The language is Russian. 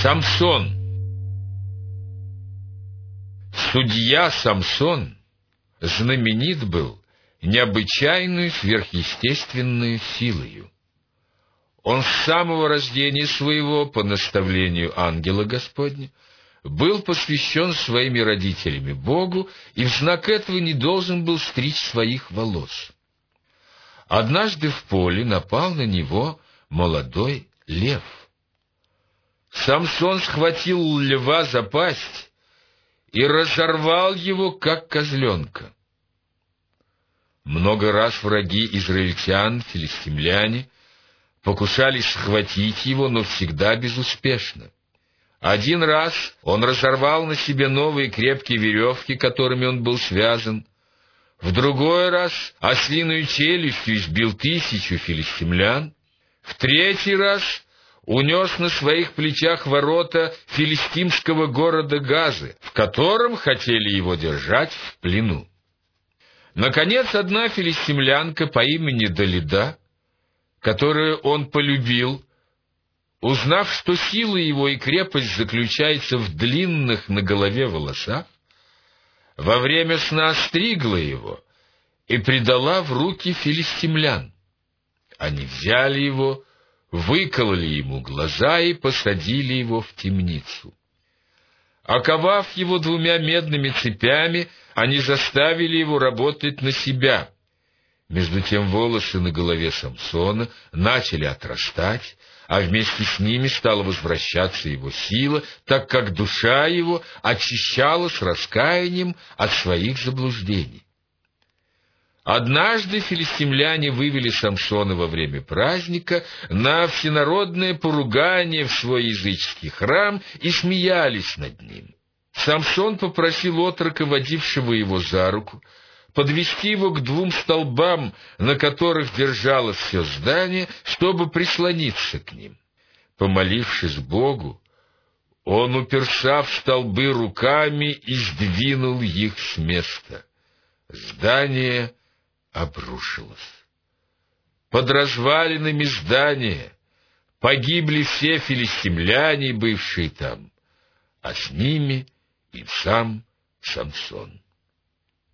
Самсон. Судья Самсон знаменит был необычайную сверхъестественную силою. Он с самого рождения своего, по наставлению ангела Господня, был посвящен своими родителями Богу и в знак этого не должен был стричь своих волос. Однажды в поле напал на него молодой лев. Самсон схватил льва за пасть и разорвал его, как козленка. Много раз враги израильтян, филистимляне, покушались схватить его, но всегда безуспешно. Один раз он разорвал на себе новые крепкие веревки, которыми он был связан. В другой раз ослиную челюстью избил 1000 филистимлян. В третий раз унес на своих плечах ворота филистимского города Газы, в котором хотели его держать в плену. Наконец, одна филистимлянка по имени Далида, которую он полюбил, узнав, что сила его и крепость заключается в длинных на голове волосах, во время сна стригла его и предала в руки филистимлян. Они взяли его, выкололи ему глаза и посадили его в темницу. Оковав его 2 медными цепями, они заставили его работать на себя. Между тем волосы на голове Самсона начали отрастать, а вместе с ними стала возвращаться его сила, так как душа его очищалась раскаянием от своих заблуждений. Однажды филистимляне вывели Самсона во время праздника на всенародное поругание в свой языческий храм и смеялись над ним. Самсон попросил отрока, водившего его за руку, подвести его к 2 столбам, на которых держалось все здание, чтобы прислониться к ним. Помолившись Богу, он уперся в столбы руками и сдвинул их с места. Здание обрушилось. Под развалинами здания погибли все филистимляне, бывшие там, а с ними и сам Самсон.